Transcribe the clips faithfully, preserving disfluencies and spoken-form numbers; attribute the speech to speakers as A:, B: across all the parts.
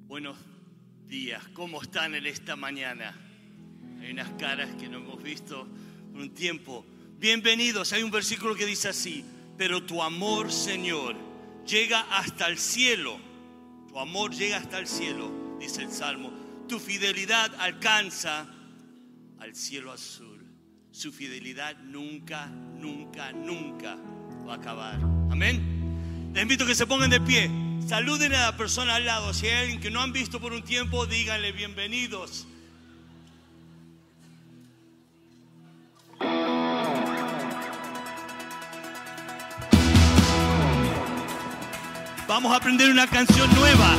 A: Buenos días, ¿cómo están en esta mañana? Hay unas caras que no hemos visto por un tiempo. Bienvenidos, hay un versículo que dice así: pero tu amor, Señor, llega hasta el cielo. Tu amor llega hasta el cielo, dice el Salmo. Tu fidelidad alcanza al cielo azul. Su fidelidad nunca, nunca, nunca va a acabar. Amén. Les invito a que se pongan de pie. Saluden a la persona al lado. Si hay alguien que no han visto por un tiempo, díganle bienvenidos. Vamos a aprender una canción nueva.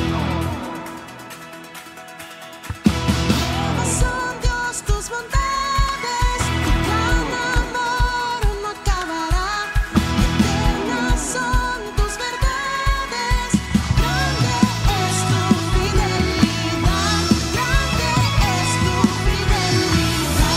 B: Son Dios tus bondades, tu gran amor no acabará. Eternas son tus verdades, grande es tu fidelidad, grande es tu fidelidad.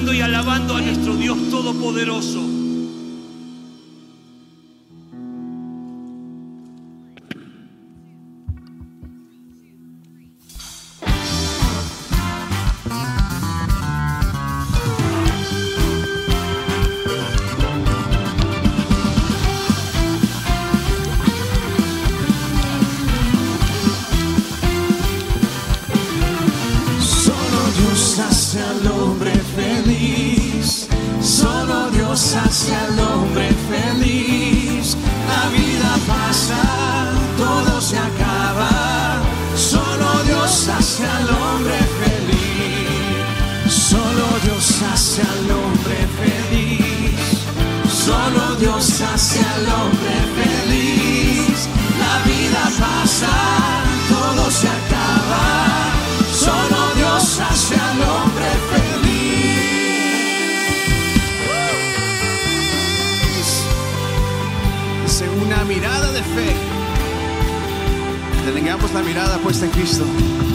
A: adorando y alabando a nuestro Dios Todopoderoso.
C: Hace al hombre feliz. La vida pasa, todo se acaba. Solo Dios hace al hombre feliz. Solo Dios hace al hombre feliz. Solo Dios hace al hombre feliz. La vida pasa, todo se acaba. Solo Dios hace al hombre feliz. Una mirada de fe. Tengamos la mirada puesta en Cristo.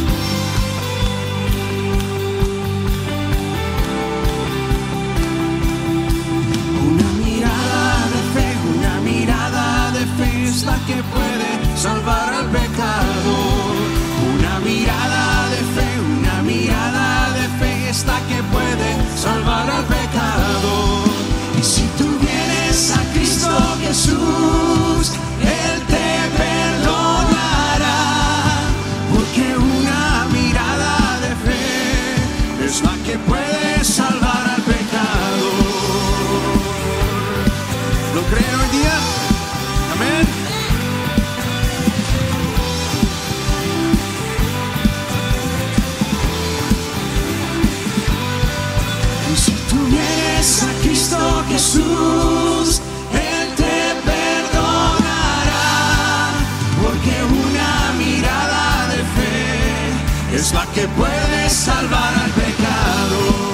C: Una mirada de fe, una mirada de fe es la que puede salvar al pecador. Una mirada de fe, una mirada de fe es la que puede salvar al pecador. Y si tú vienes a Cristo Jesús, Él te perdonará, porque una mirada de fe es la que puede salvar al pecador. ¿Lo creen hoy día? Amén. Y si tú vienes a Cristo Jesús, Él te perdonará, porque una mirada de fe es la que puede salvar al pecador.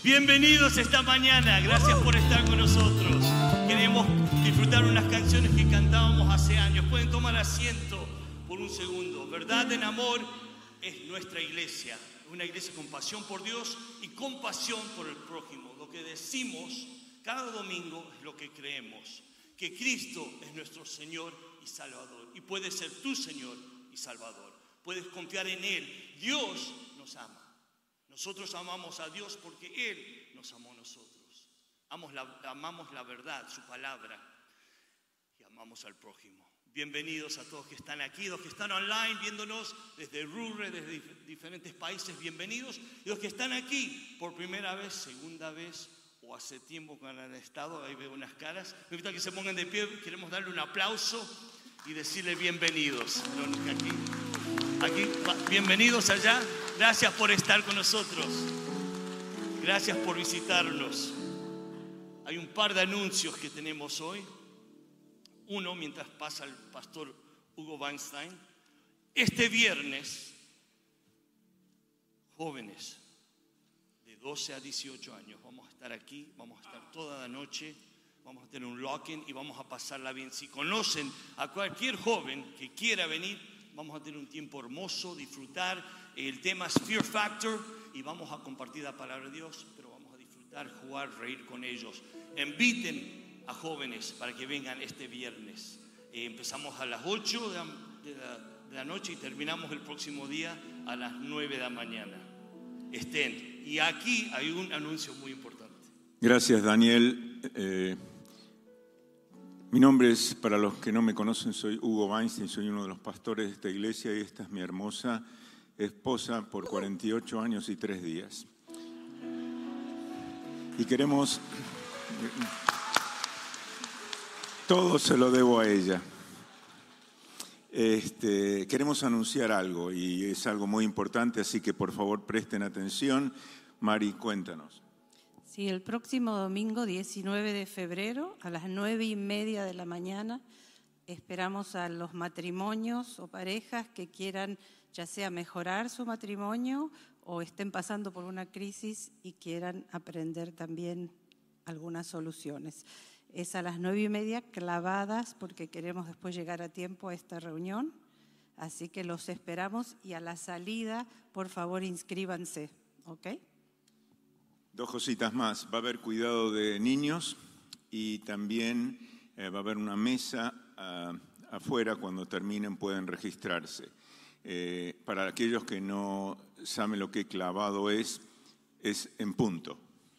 A: Bienvenidos esta mañana, gracias por estar con nosotros. Queremos disfrutar unas canciones que cantábamos hace años. Pueden tomar asiento por un segundo. Verdad en Amor es nuestra iglesia, una iglesia con pasión por Dios y con pasión por el prójimo. Lo que decimos cada domingo es lo que creemos, que Cristo es nuestro Señor y Salvador, y puede ser tu Señor y Salvador. Puedes confiar en Él. Dios nos ama. Nosotros amamos a Dios porque Él nos amó a nosotros. Amamos la, amamos la verdad, su palabra, y amamos al prójimo. Bienvenidos a todos que están aquí, los que están online viéndonos desde Rurre, desde dif- diferentes países, bienvenidos. Y los que están aquí por primera vez, segunda vez o hace tiempo que han estado, ahí veo unas caras. Me invito a que se pongan de pie, queremos darle un aplauso y decirle bienvenidos. Verónica, aquí. Aquí, bienvenidos allá. Gracias por estar con nosotros. Gracias por visitarnos. Hay un par de anuncios que tenemos hoy. Uno, mientras pasa el pastor Hugo Weinstein. Este viernes, jóvenes de doce a dieciocho años, vamos a estar aquí, vamos a estar toda la noche, vamos a tener un lock-in y vamos a pasarla bien. Si conocen a cualquier joven que quiera venir, vamos a tener un tiempo hermoso, disfrutar. El tema es Fear Factor y vamos a compartir la palabra de Dios, pero vamos a disfrutar, jugar, reír con ellos. Inviten a jóvenes para que vengan este viernes. Eh, empezamos a las ocho de la, de, la, de la noche y terminamos el próximo día a las nueve de la mañana. Estén. Y aquí hay un anuncio muy importante.
D: Gracias, Daniel. Eh, Mi nombre es, para los que no me conocen, soy Hugo Weinstein, soy uno de los pastores de esta iglesia y esta es mi hermosa esposa por cuarenta y ocho años y tres días. Y queremos, todo se lo debo a ella. Este, queremos anunciar algo y es algo muy importante, así que por favor presten atención. Mari, cuéntanos.
E: Sí, el próximo domingo diecinueve de febrero a las nueve y media de la mañana esperamos a los matrimonios o parejas que quieran ya sea mejorar su matrimonio o estén pasando por una crisis y quieran aprender también algunas soluciones. Es a las nueve y media clavadas porque queremos después llegar a tiempo a esta reunión, así que los esperamos y a la salida, por favor, inscríbanse, ¿ok?
D: Dos cositas más. Va a haber cuidado de niños y también eh, va a haber una mesa uh, afuera. Cuando terminen pueden registrarse. Eh, para aquellos que no saben lo que clavado es, es en punto.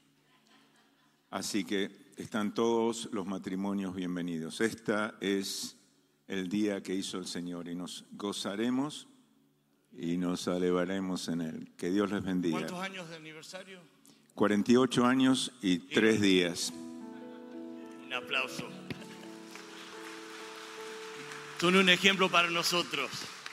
D: Así que están todos los matrimonios bienvenidos. Este es el día que hizo el Señor y nos gozaremos y nos alegraremos en Él. Que Dios les bendiga.
A: ¿Cuántos años de aniversario?
D: cuarenta y ocho años y tres días.
A: Un aplauso. Son un ejemplo para nosotros.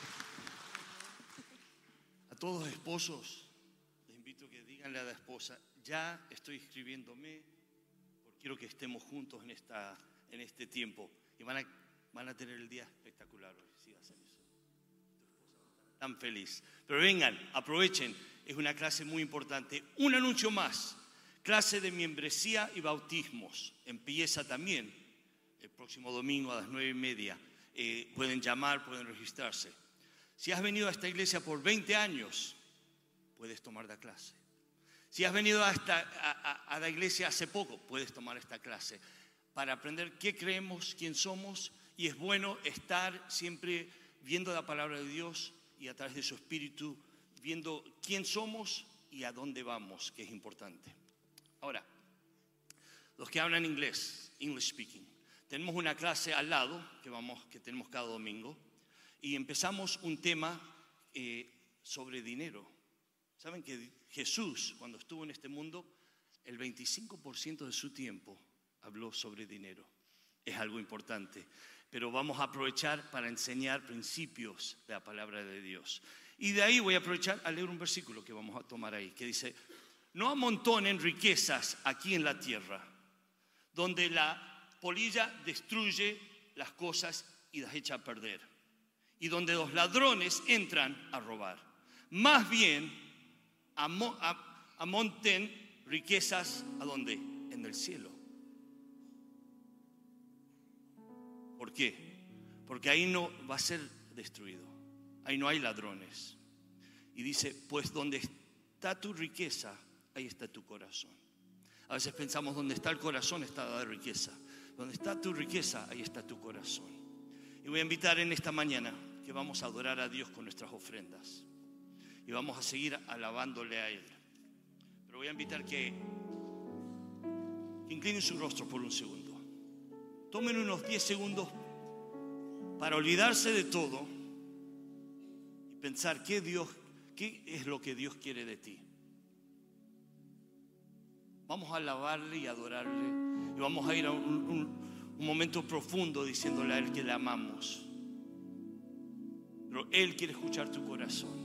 A: A todos los esposos, les invito a que díganle a la esposa, ya estoy escribiéndome, porque quiero que estemos juntos en, esta, en este tiempo. Y van a, van a tener el día espectacular hoy, si hacen eso. Tan feliz. Pero vengan, aprovechen. Es una clase muy importante. Un anuncio más. Clase de membresía y bautismos. Empieza también el próximo domingo a las nueve y media. Eh, pueden llamar, pueden registrarse. Si has venido a esta iglesia por veinte años, puedes tomar la clase. Si has venido a, esta, a, a, a la iglesia hace poco, puedes tomar esta clase. Para aprender qué creemos, quién somos. Y es bueno estar siempre viendo la palabra de Dios y a través de su espíritu viendo quién somos y a dónde vamos, que es importante. Ahora, los que hablan inglés, English speaking, tenemos una clase al lado que, vamos, que tenemos cada domingo y empezamos un tema eh, sobre dinero. ¿Saben que Jesús, cuando estuvo en este mundo, el veinticinco por ciento de su tiempo habló sobre dinero? Es algo importante, pero vamos a aprovechar para enseñar principios de la palabra de Dios. Y de ahí voy a aprovechar a leer un versículo que vamos a tomar ahí, que dice, no amontonen riquezas aquí en la tierra, donde la polilla destruye las cosas y las echa a perder, y donde los ladrones entran a robar. Más bien, amonten riquezas, ¿a dónde? En el cielo. ¿Por qué? Porque ahí no va a ser destruido. Ahí no hay ladrones. Y dice, pues donde está tu riqueza, ahí está tu corazón. A veces pensamos, donde está el corazón está la riqueza. Donde está tu riqueza, ahí está tu corazón. Y voy a invitar en esta mañana que vamos a adorar a Dios con nuestras ofrendas. Y vamos a seguir alabándole a Él. Pero voy a invitar que, que inclinen su rostro por un segundo. Tomen unos diez segundos para olvidarse de todo y pensar qué Dios, qué es lo que Dios quiere de ti. Vamos a alabarle y adorarle y vamos a ir a un, un, un momento profundo diciéndole a Él que le amamos. Pero Él quiere escuchar tu corazón.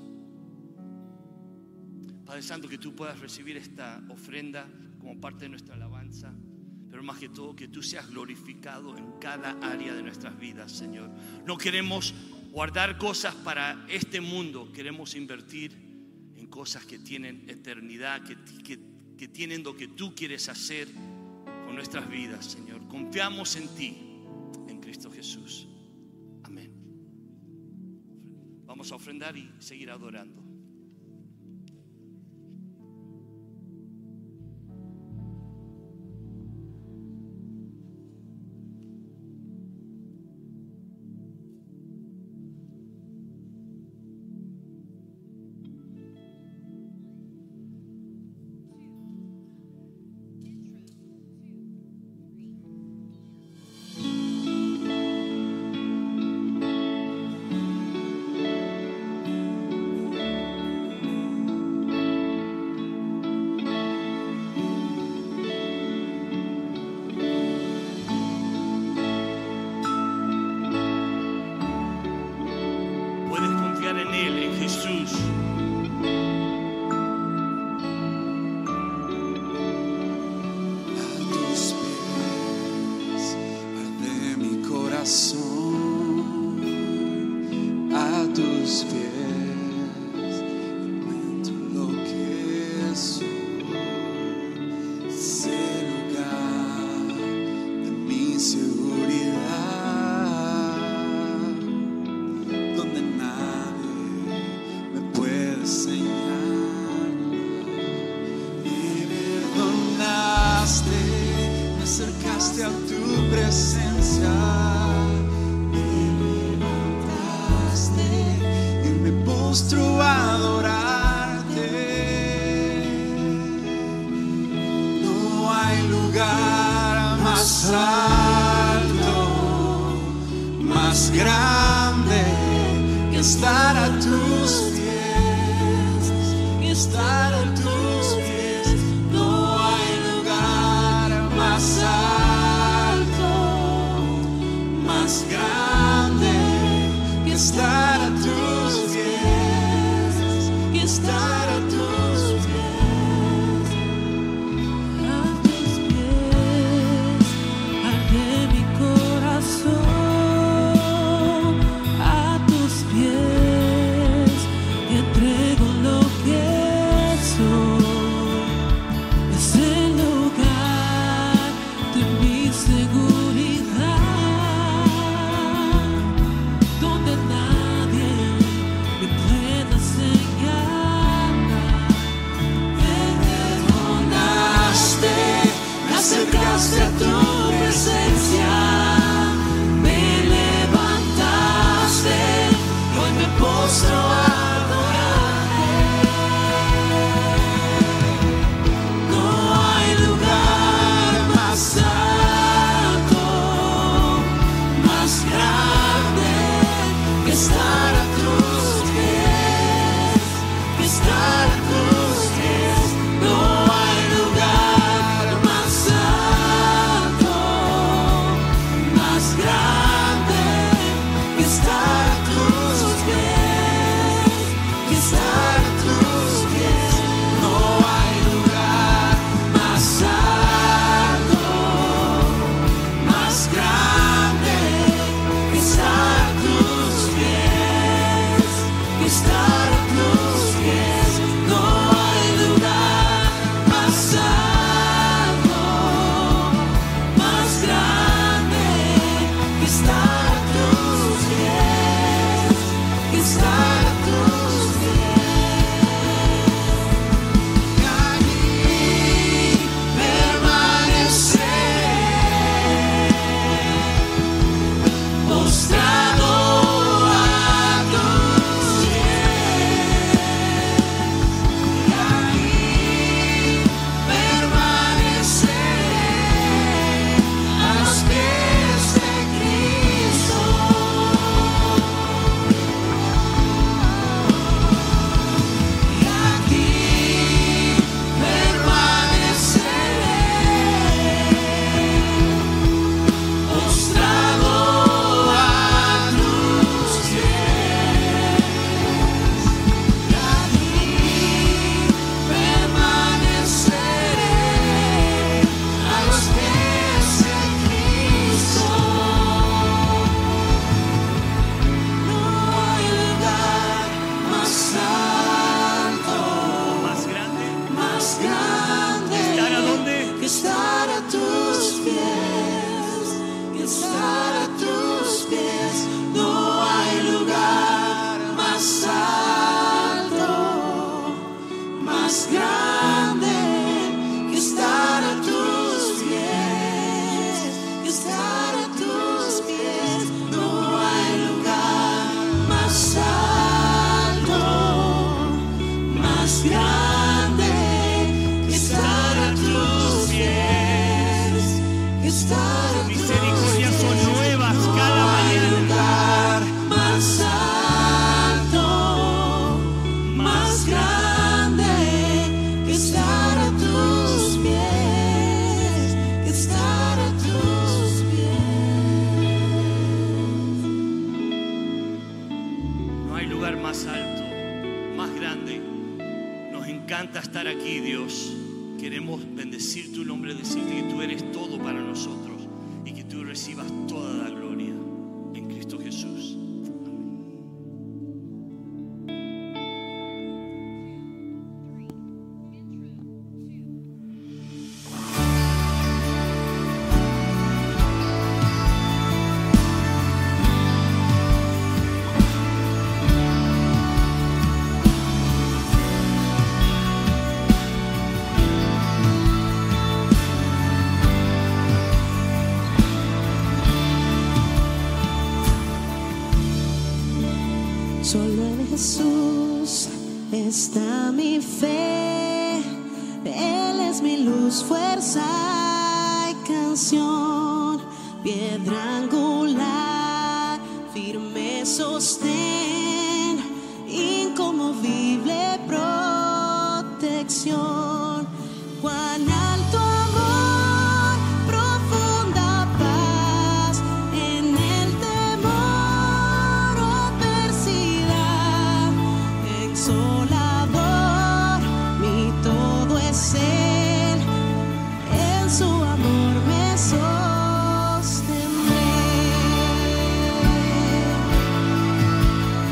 A: Padre Santo, que tú puedas recibir esta ofrenda como parte de nuestra alabanza, pero más que todo que tú seas glorificado en cada área de nuestras vidas, Señor. No queremos guardar cosas para este mundo, queremos invertir en cosas que tienen eternidad, que, que, que tienen lo que tú quieres hacer con nuestras vidas, Señor. Confiamos en ti, en Cristo Jesús. Amén. Vamos a ofrendar y seguir adorando.
B: Entrego lo que soy. estar
A: Misericordias son nuevas cada mañana.
B: lugar más alto, más grande, que estar a tus pies, que estar a tus pies.
A: No hay lugar más alto, más grande. Nos encanta estar aquí, Dios. Queremos bendecir tu nombre, decirte que tú eres todo para nosotros y que tú recibas toda la gloria en Cristo Jesús.
B: Solo en Jesús está mi fe, Él es mi luz, fuerza y canción, piedra angular, firme sostén, inconmovible protección. Cuán alto amor, profunda paz, en el temor o adversidad, exolador, mi todo es Él, en su amor me sostendré.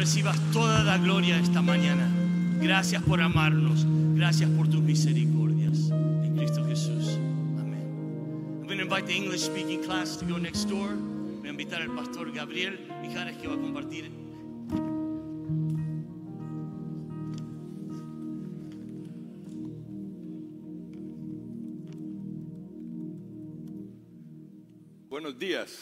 A: recibas toda la gloria esta mañana. Gracias por amarnos. Gracias por tus misericordias. En Cristo Jesús. Amén. I'm going to invite the English speaking class to go next door. Voy a invitar al pastor Gabriel Mijares que va a compartir.
F: Buenos días.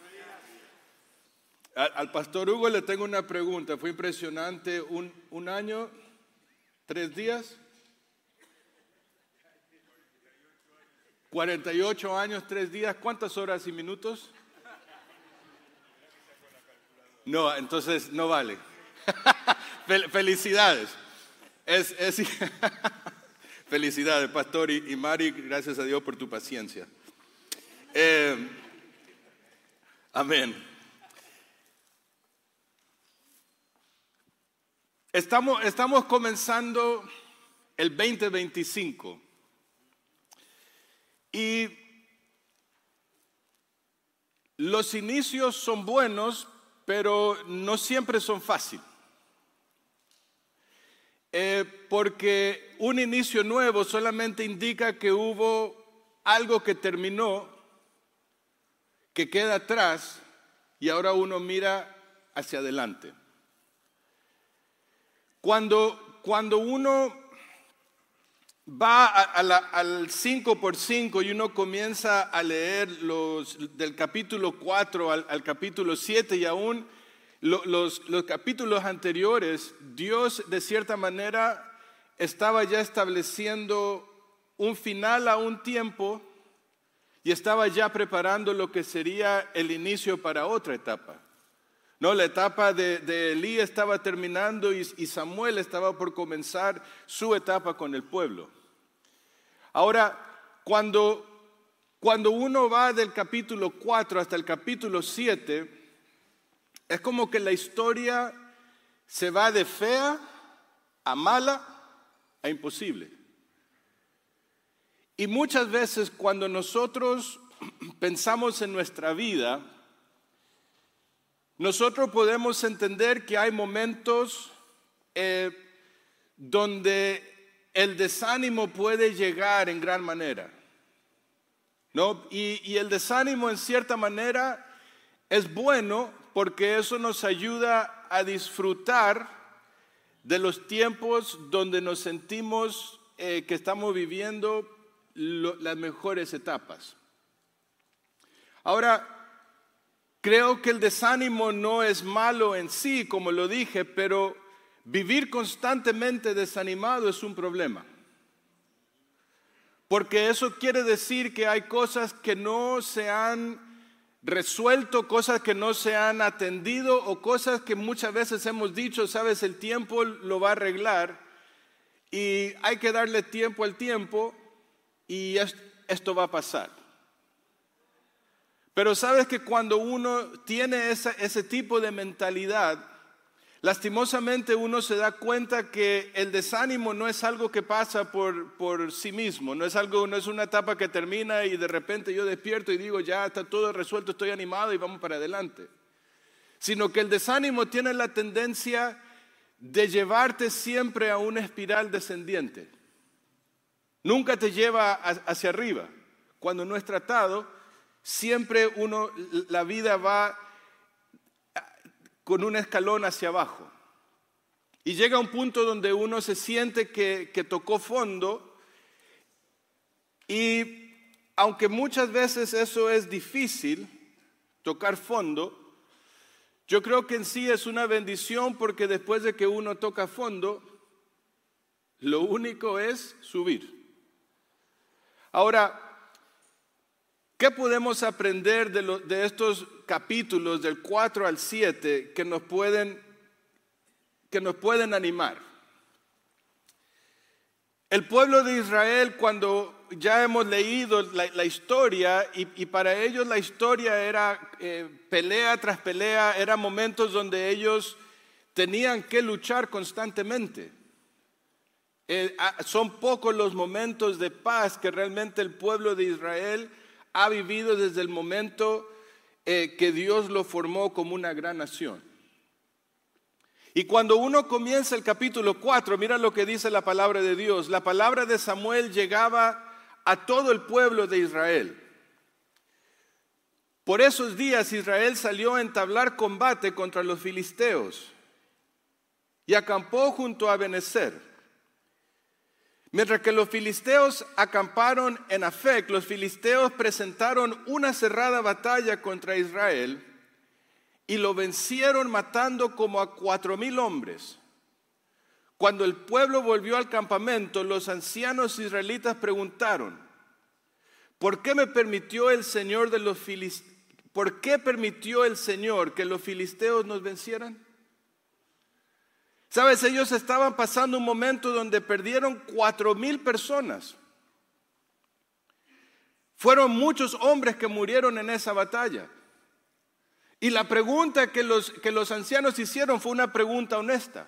F: Al, al pastor Hugo le tengo una pregunta. Fue impresionante. Un, un año, tres días. cuarenta y ocho años, tres días. ¿Cuántas horas y minutos? No, entonces no vale. Fel, felicidades. Es, es, felicidades, pastor y, y Mari. Gracias a Dios por tu paciencia. Eh, Amén. Estamos, estamos comenzando el veinte veinticinco y los inicios son buenos, pero no siempre son fáciles. Eh, porque un inicio nuevo solamente indica que hubo algo que terminó, que queda atrás y ahora uno mira hacia adelante. Cuando, cuando uno va a, a la, al cinco por cinco y uno comienza a leer los, del capítulo cuatro al, al capítulo siete y aún lo, los, los capítulos anteriores, Dios de cierta manera estaba ya estableciendo un final a un tiempo y estaba ya preparando lo que sería el inicio para otra etapa. No, la etapa de, de Elí estaba terminando y, y Samuel estaba por comenzar su etapa con el pueblo. Ahora, cuando, cuando uno va del capítulo cuatro hasta el capítulo siete, es como que la historia se va de fea a mala a imposible. Y muchas veces cuando nosotros pensamos en nuestra vida, nosotros podemos entender que hay momentos eh, donde el desánimo puede llegar en gran manera, ¿no? Y, y el desánimo en cierta manera es bueno porque eso nos ayuda a disfrutar de los tiempos donde nos sentimos eh, que estamos viviendo Lo, las mejores etapas. Ahora, creo que el desánimo no es malo en sí, como lo dije, pero vivir constantemente desanimado es un problema. Porque eso quiere decir que hay cosas que no se han resuelto, cosas que no se han atendido o cosas que muchas veces hemos dicho, sabes, el tiempo lo va a arreglar y hay que darle tiempo al tiempo. Y esto va a pasar. Pero sabes que cuando uno tiene esa, ese tipo de mentalidad, lastimosamente uno se da cuenta que el desánimo no es algo que pasa por, por sí mismo, no es algo, no es una etapa que termina y de repente yo despierto y digo ya está todo resuelto, estoy animado y vamos para adelante. Sino que el desánimo tiene la tendencia de llevarte siempre a una espiral descendiente. Nunca te lleva hacia arriba. Cuando no es tratado, siempre uno, la vida va con un escalón hacia abajo. Y llega un punto donde uno se siente que, que tocó fondo y aunque muchas veces eso es difícil, tocar fondo, yo creo que en sí es una bendición porque después de que uno toca fondo, lo único es subir. Ahora, ¿qué podemos aprender de, lo, de estos capítulos del cuatro al siete que nos pueden, que nos pueden animar? El pueblo de Israel, cuando ya hemos leído la, la historia, y, y para ellos la historia era eh, pelea tras pelea, eran momentos donde ellos tenían que luchar constantemente. Eh, son pocos los momentos de paz que realmente el pueblo de Israel ha vivido desde el momento eh, que Dios lo formó como una gran nación. Y cuando uno comienza el capítulo cuatro, mira lo que dice la palabra de Dios. La palabra de Samuel llegaba a todo el pueblo de Israel. Por esos días Israel salió a entablar combate contra los filisteos y acampó junto a Ebenezer. Mientras que los filisteos acamparon en Afec, los filisteos presentaron una cerrada batalla contra Israel y lo vencieron matando como a cuatro mil hombres. Cuando el pueblo volvió al campamento, los ancianos israelitas preguntaron: ¿Por qué me permitió el Señor de los filisteos? ¿Por qué permitió el Señor que los filisteos nos vencieran? Sabes, ellos estaban pasando un momento donde perdieron cuatro mil personas. Fueron muchos hombres que murieron en esa batalla. Y la pregunta que los, que los ancianos hicieron fue una pregunta honesta.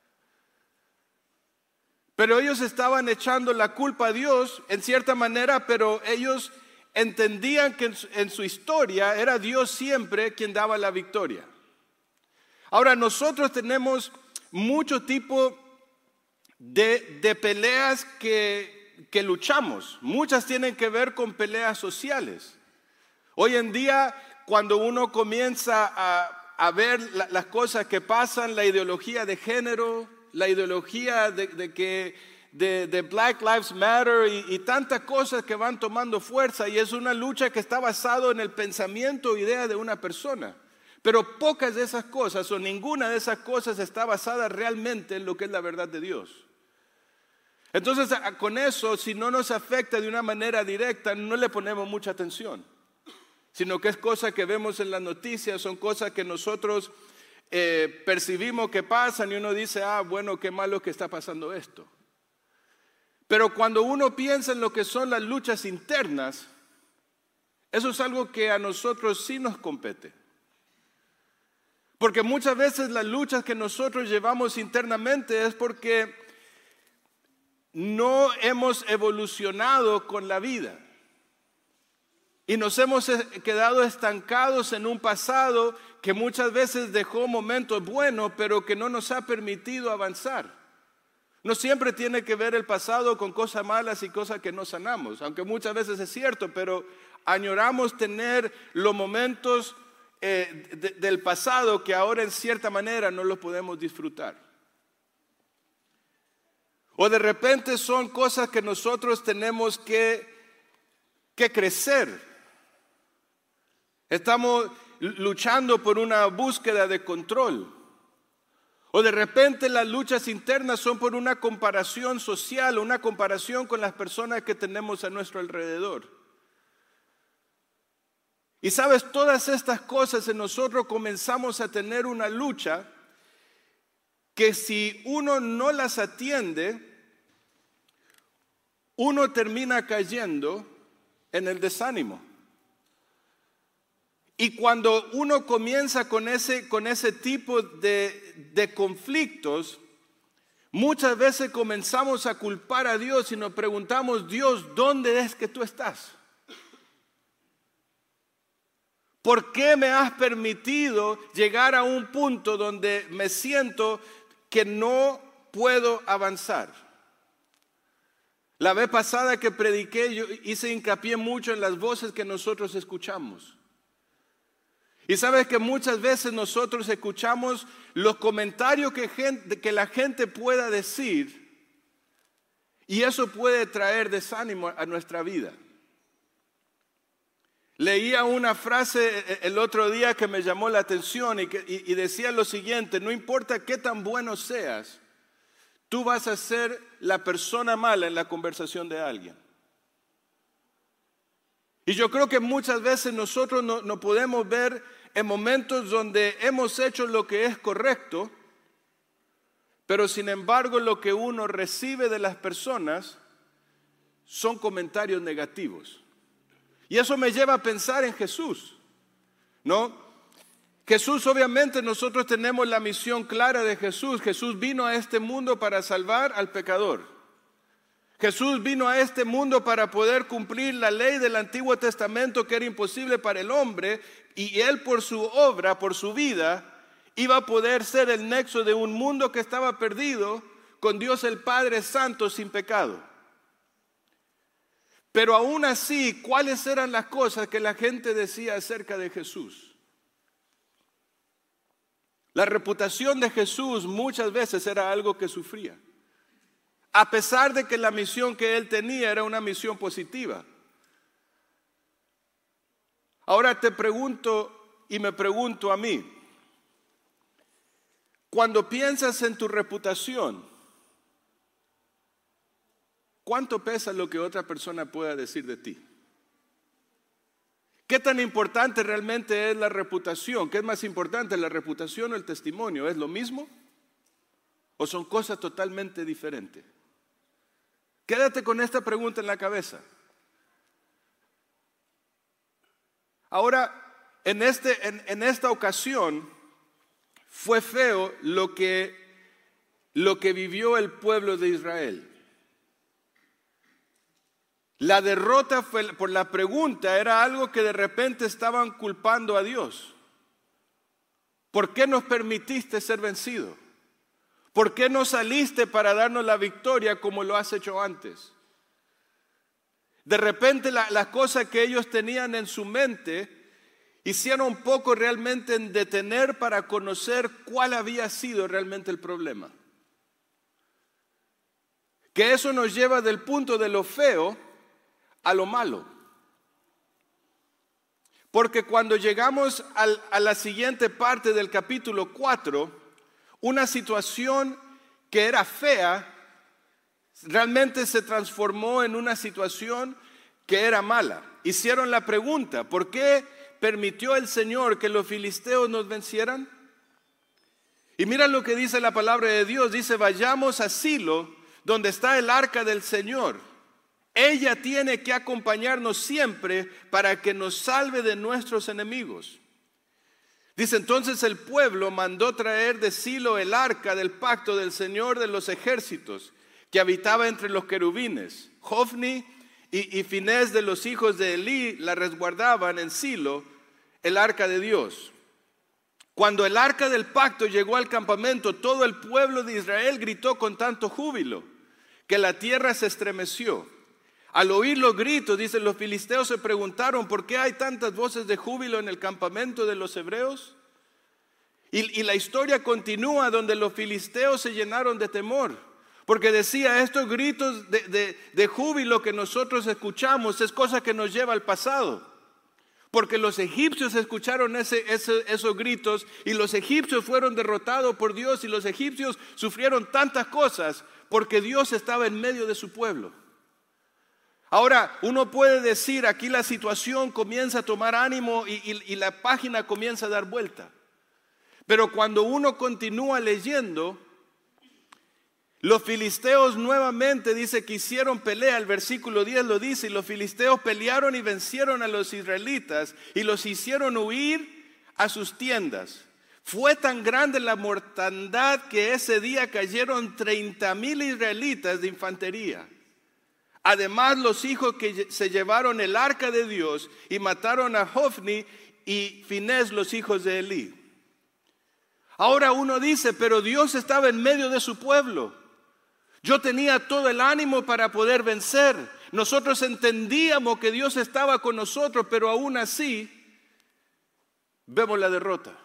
F: Pero ellos estaban echando la culpa a Dios en cierta manera, pero ellos entendían que en su, en su historia era Dios siempre quien daba la victoria. Ahora nosotros tenemos mucho tipo de, de peleas que, que luchamos. Muchas tienen que ver con peleas sociales. Hoy en día, cuando uno comienza a, a ver la, las cosas que pasan, la ideología de género, la ideología de, de que de, de Black Lives Matter y, y tantas cosas que van tomando fuerza, y es una lucha que está basada en el pensamiento o idea de una persona. Pero pocas de esas cosas o ninguna de esas cosas está basada realmente en lo que es la verdad de Dios. Entonces, con eso, si no nos afecta de una manera directa, no le ponemos mucha atención, sino que es cosas que vemos en las noticias, son cosas que nosotros eh, percibimos que pasan y uno dice: ah, bueno, qué malo que está pasando esto. Pero cuando uno piensa en lo que son las luchas internas, eso es algo que a nosotros sí nos compete. Porque muchas veces las luchas que nosotros llevamos internamente es porque no hemos evolucionado con la vida. Y nos hemos quedado estancados en un pasado que muchas veces dejó momentos buenos, pero que no nos ha permitido avanzar. No siempre tiene que ver el pasado con cosas malas y cosas que no sanamos, aunque muchas veces es cierto, pero añoramos tener los momentos eh, de, del pasado que ahora en cierta manera no los podemos disfrutar. O de repente son cosas que nosotros tenemos que, que crecer. Estamos luchando por una búsqueda de control. O de repente las luchas internas son por una comparación social, una comparación con las personas que tenemos a nuestro alrededor. Y sabes, todas estas cosas en nosotros comenzamos a tener una lucha que si uno no las atiende, uno termina cayendo en el desánimo. Y cuando uno comienza con ese, con ese tipo de, de conflictos, muchas veces comenzamos a culpar a Dios y nos preguntamos: Dios, ¿dónde es que tú estás? ¿Por qué me has permitido llegar a un punto donde me siento que no puedo avanzar? La vez pasada que prediqué, yo hice hincapié mucho en las voces que nosotros escuchamos. Y sabes que muchas veces nosotros escuchamos los comentarios que, gente, que la gente pueda decir, y eso puede traer desánimo a nuestra vida. Leía una frase el otro día que me llamó la atención y, que, y, y decía lo siguiente: no importa qué tan bueno seas, tú vas a ser la persona mala en la conversación de alguien. Y yo creo que muchas veces nosotros no, no podemos ver en momentos donde hemos hecho lo que es correcto, pero sin embargo lo que uno recibe de las personas son comentarios negativos. Y eso me lleva a pensar en Jesús, ¿no? Jesús, obviamente nosotros tenemos la misión clara de Jesús. Jesús vino a este mundo para salvar al pecador. Jesús vino a este mundo para poder cumplir la ley del Antiguo Testamento que era imposible para el hombre, y Él por su obra, por su vida, iba a poder ser el nexo de un mundo que estaba perdido con Dios el Padre Santo sin pecado. Pero aún así, ¿cuáles eran las cosas que la gente decía acerca de Jesús? La reputación de Jesús muchas veces era algo que sufría, a pesar de que la misión que él tenía era una misión positiva. Ahora te pregunto y me pregunto a mí, cuando piensas en tu reputación, ¿cuánto pesa lo que otra persona pueda decir de ti? ¿Qué tan importante realmente es la reputación? ¿Qué es más importante, la reputación o el testimonio? ¿Es lo mismo? ¿O son cosas totalmente diferentes? Quédate con esta pregunta en la cabeza. Ahora, en, este, en, en esta ocasión, fue feo lo que, lo que vivió el pueblo de Israel. La derrota fue, por la pregunta era algo que de repente estaban culpando a Dios. ¿Por qué nos permitiste ser vencidos? ¿Por qué no saliste para darnos la victoria como lo has hecho antes? De repente la, las cosas que ellos tenían en su mente hicieron poco realmente en detener para conocer cuál había sido realmente el problema. Que eso nos lleva del punto de lo feo a lo malo. Porque cuando llegamos al, a la siguiente parte del capítulo cuatro, una situación que era fea realmente se transformó en una situación que era mala. Hicieron la pregunta, ¿por qué permitió el Señor que los filisteos nos vencieran? Y mira lo que dice la palabra de Dios, dice, vayamos a Silo, donde está el arca del Señor. Ella tiene que acompañarnos siempre para que nos salve de nuestros enemigos. Dice, entonces el pueblo mandó traer de Silo el arca del pacto del Señor de los ejércitos, que habitaba entre los querubines. Hofni y, y Finés de los hijos de Elí la resguardaban en Silo, el arca de Dios. Cuando el arca del pacto llegó al campamento, todo el pueblo de Israel gritó con tanto júbilo que la tierra se estremeció. Al oír los gritos, dicen, los filisteos se preguntaron, ¿por qué hay tantas voces de júbilo en el campamento de los hebreos? Y, y la historia continúa donde los filisteos se llenaron de temor, porque decía, estos gritos de, de, de júbilo que nosotros escuchamos es cosa que nos lleva al pasado. Porque los egipcios escucharon ese, ese, esos gritos y los egipcios fueron derrotados por Dios y los egipcios sufrieron tantas cosas porque Dios estaba en medio de su pueblo. Ahora, uno puede decir, aquí la situación comienza a tomar ánimo y, y, y la página comienza a dar vuelta. Pero cuando uno continúa leyendo, los filisteos nuevamente dice que hicieron pelea, el versículo diez lo dice, y los filisteos pelearon y vencieron a los israelitas y los hicieron huir a sus tiendas. Fue tan grande la mortandad que ese día cayeron treinta mil israelitas de infantería. Además, los hijos que se llevaron el arca de Dios y mataron a Hofni y Finés, los hijos de Elí. Ahora uno dice, pero Dios estaba en medio de su pueblo. Yo tenía todo el ánimo para poder vencer. Nosotros entendíamos que Dios estaba con nosotros, pero aún así vemos la derrota.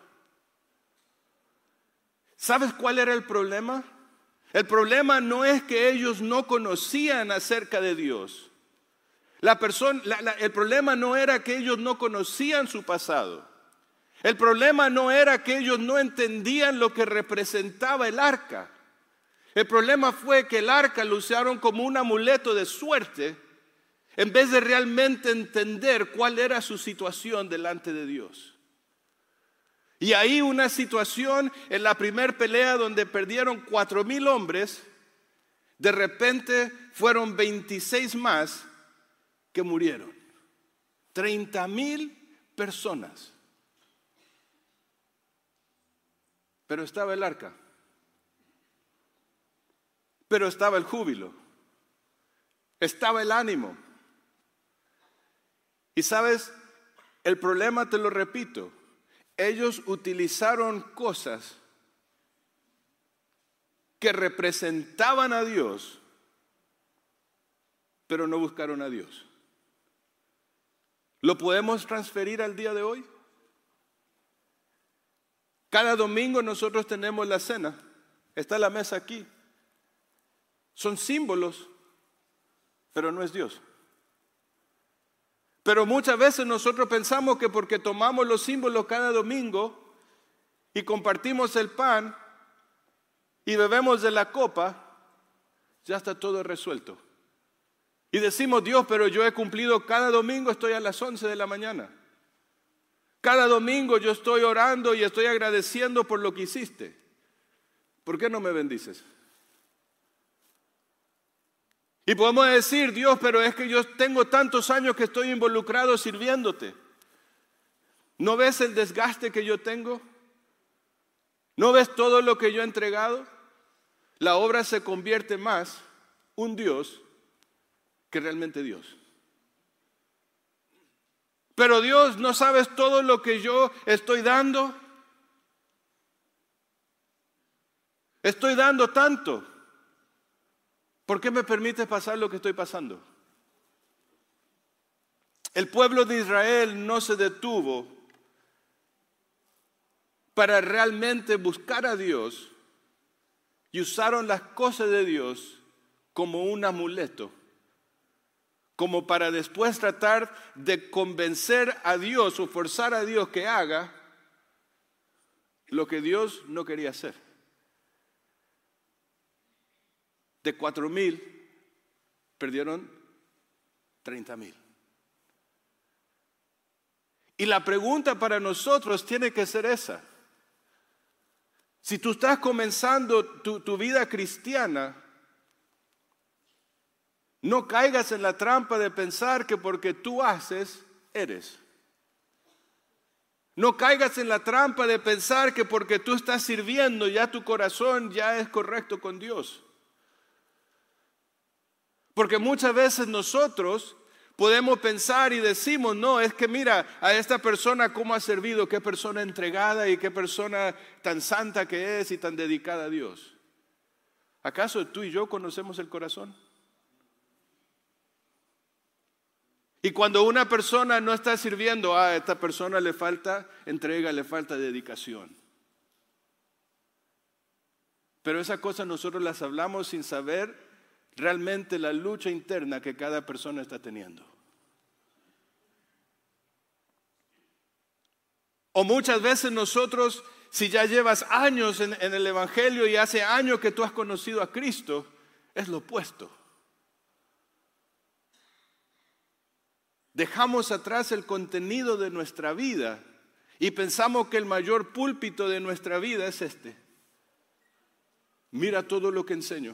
F: ¿Sabes cuál era el problema? El problema no es que ellos no conocían acerca de Dios. La persona, la, la, el problema no era que ellos no conocían su pasado. El problema no era que ellos no entendían lo que representaba el arca. El problema fue que el arca lo usaron como un amuleto de suerte en vez de realmente entender cuál era su situación delante de Dios. Y ahí una situación en la primer pelea donde perdieron cuatro mil hombres, de repente fueron veintiséis más que murieron. treinta mil personas. Pero estaba el arca. Pero estaba el júbilo. Estaba el ánimo. Y sabes, el problema, te lo repito, ellos utilizaron cosas que representaban a Dios, pero no buscaron a Dios. ¿Lo podemos transferir al día de hoy? Cada domingo nosotros tenemos la cena. Está la mesa aquí. Son símbolos, pero no es Dios. Pero muchas veces nosotros pensamos que porque tomamos los símbolos cada domingo y compartimos el pan y bebemos de la copa, ya está todo resuelto. Y decimos, Dios, pero yo he cumplido cada domingo, estoy a las once de la mañana. Cada domingo yo estoy orando y estoy agradeciendo por lo que hiciste. ¿Por qué no me bendices? Y podemos decir, Dios, pero es que yo tengo tantos años que estoy involucrado sirviéndote. ¿No ves el desgaste que yo tengo? ¿No ves todo lo que yo he entregado? La obra se convierte más un Dios que realmente Dios. Pero Dios, ¿no sabes todo lo que yo estoy dando? Estoy dando tanto. ¿Por qué me permites pasar lo que estoy pasando? El pueblo de Israel no se detuvo para realmente buscar a Dios y usaron las cosas de Dios como un amuleto, como para después tratar de convencer a Dios o forzar a Dios que haga lo que Dios no quería hacer. De cuatro mil, perdieron treinta mil. Y la pregunta para nosotros tiene que ser esa. Si tú estás comenzando tu, tu vida cristiana, no caigas en la trampa de pensar que porque tú haces, eres. No caigas en la trampa de pensar que porque tú estás sirviendo, ya tu corazón ya es correcto con Dios. Porque muchas veces nosotros podemos pensar y decimos, no, es que mira a esta persona cómo ha servido, qué persona entregada y qué persona tan santa que es y tan dedicada a Dios. ¿Acaso tú y yo conocemos el corazón? Y cuando una persona no está sirviendo, a esta persona le falta entrega, le falta dedicación. Pero esas cosas nosotros las hablamos sin saber realmente la lucha interna que cada persona está teniendo. O muchas veces nosotros, si ya llevas años en, en el Evangelio y hace años que tú has conocido a Cristo, es lo opuesto. Dejamos atrás el contenido de nuestra vida y pensamos que el mayor púlpito de nuestra vida es este. Mira todo lo que enseño.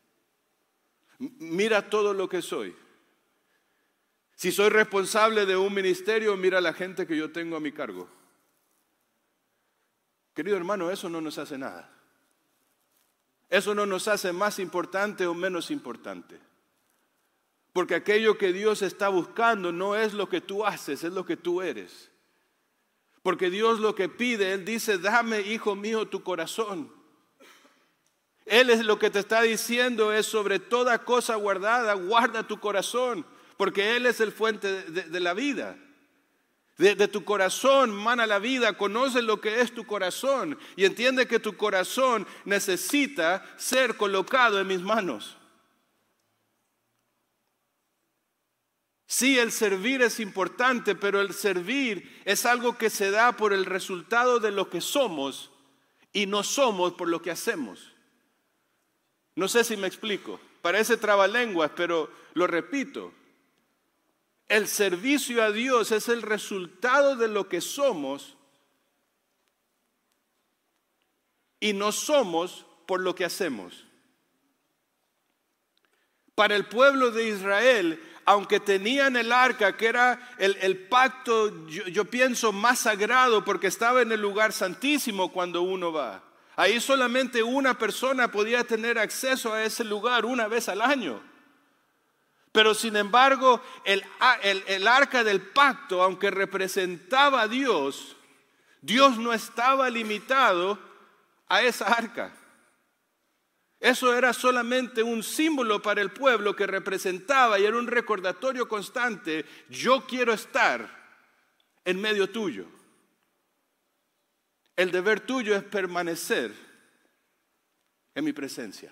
F: Mira todo lo que soy. Si soy responsable de un ministerio, mira la gente que yo tengo a mi cargo. Querido hermano, eso no nos hace nada. Eso no nos hace más importante o menos importante. Porque aquello que Dios está buscando no es lo que tú haces, es lo que tú eres. Porque Dios lo que pide, Él dice, dame, hijo mío, tu corazón. Él es lo que te está diciendo, es sobre toda cosa guardada, guarda tu corazón, porque Él es el fuente de, de, de la vida. De, de tu corazón mana la vida, conoce lo que es tu corazón y entiende que tu corazón necesita ser colocado en mis manos. Sí, el servir es importante, pero el servir es algo que se da por el resultado de lo que somos y no somos por lo que hacemos. No sé si me explico, parece trabalenguas, pero lo repito. El servicio a Dios es el resultado de lo que somos y no somos por lo que hacemos. Para el pueblo de Israel, aunque tenían el arca, que era el, el pacto, yo, yo pienso, más sagrado, porque estaba en el lugar santísimo cuando uno va. Ahí solamente una persona podía tener acceso a ese lugar una vez al año. Pero sin embargo, el, el, el arca del pacto, aunque representaba a Dios, Dios no estaba limitado a esa arca. Eso era solamente un símbolo para el pueblo que representaba y era un recordatorio constante. Yo quiero estar en medio tuyo. El deber tuyo es permanecer en mi presencia.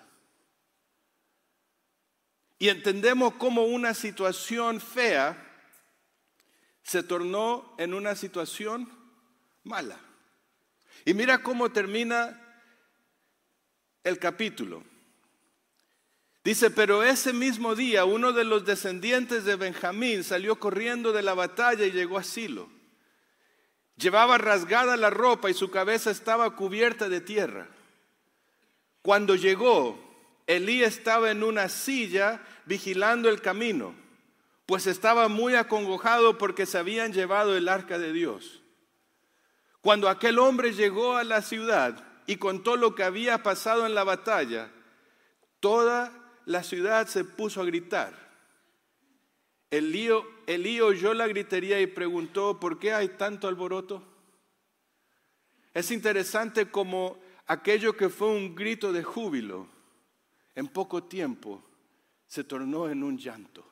F: Y entendemos cómo una situación fea se tornó en una situación mala. Y mira cómo termina el capítulo. Dice, pero ese mismo día uno de los descendientes de Benjamín salió corriendo de la batalla y llegó a Silo. Llevaba rasgada la ropa y su cabeza estaba cubierta de tierra. Cuando llegó, Elí estaba en una silla vigilando el camino, pues estaba muy acongojado porque se habían llevado el arca de Dios. Cuando aquel hombre llegó a la ciudad y contó lo que había pasado en la batalla, toda la ciudad se puso a gritar. Elí, Elí oyó la gritería y preguntó, ¿por qué hay tanto alboroto? Es interesante como aquello que fue un grito de júbilo, en poco tiempo se tornó en un llanto.